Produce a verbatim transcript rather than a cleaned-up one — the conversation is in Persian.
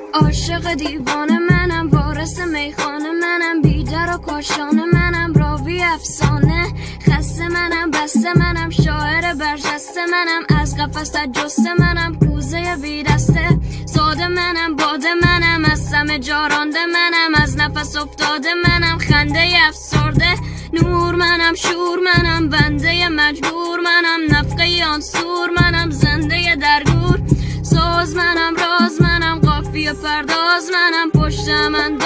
عاشق دیوانه منم، وارث میخانه منم، بیدر و کاشانه منم، راوی افسانه خسته منم، بسته منم، شاعر برجسته منم، از قفس جسته منم، کوزه بی دسته، ساده منم، باده منم، از سم جارانده منم، از نفس افتاده منم، خنده افسرده، نور منم، شور منم، بنده مجبور منم، نفقه آن سور منم، زنده درگور، ساز منم، راز منم، قافیه پرداز منم، پشت من